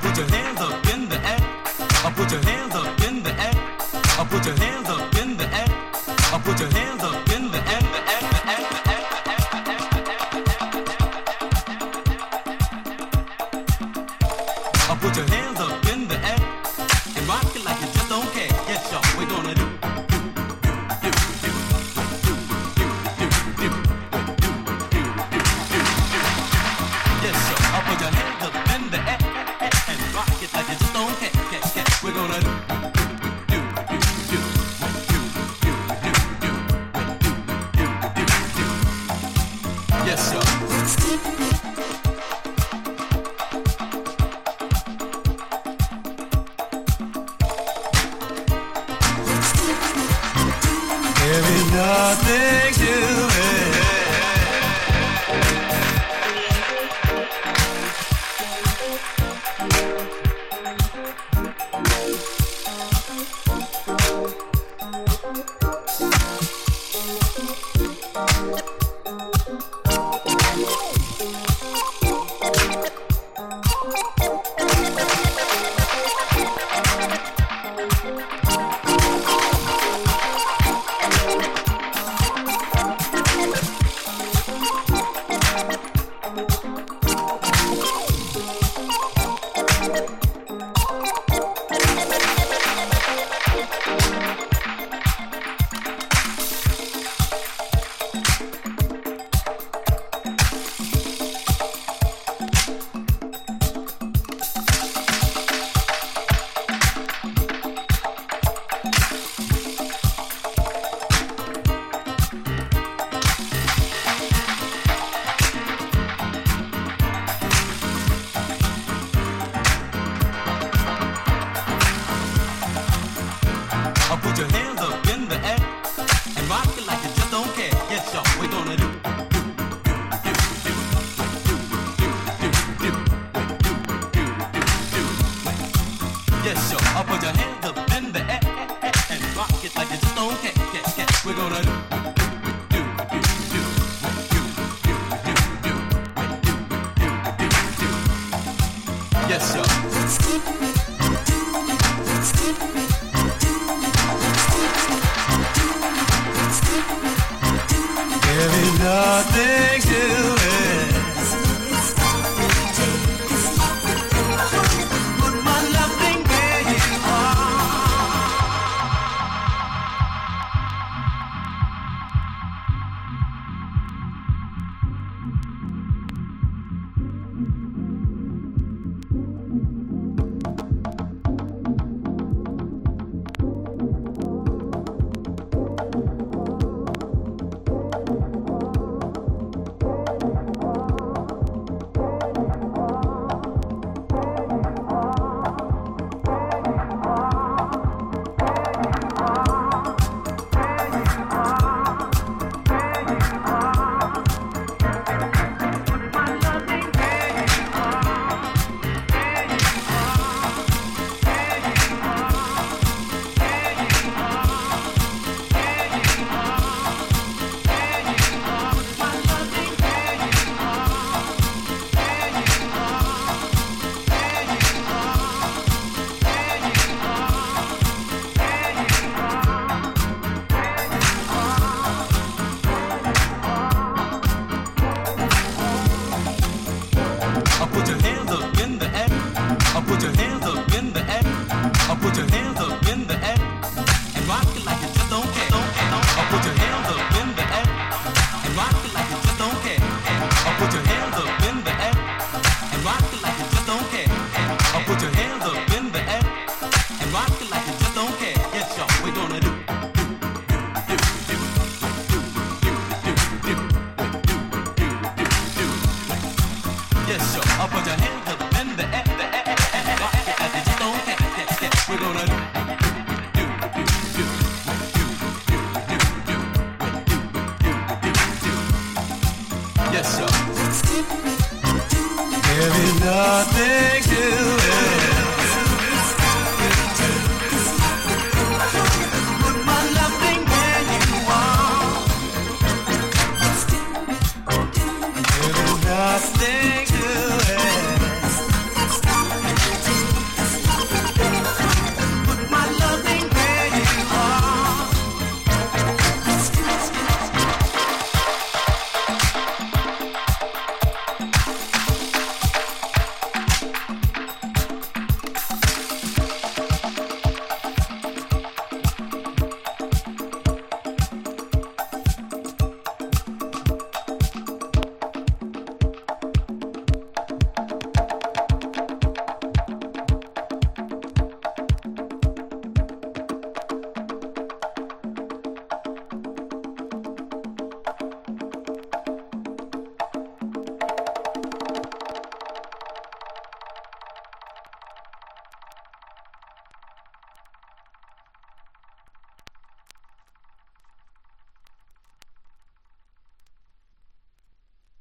put your hands up in the air. Put your hands up in the air. Put your hands up in the air. Put your hands up in the air. Put your hands up in the air and rock it like you just don't care. Yes, y'all, we're gonna do. Yes, y'all, I'll put your hands up in the air and rock it like you just don't care. We're gonna do. Yes, y'all. There is nothing to it. Put your hands up in the air and rock it like you just don't care. Yes, y'all, we're gonna do. Yes, y'all, I'll put your hands up in the air and rock it like you just don't care. We're gonna do. Yes, y'all. There is nothing to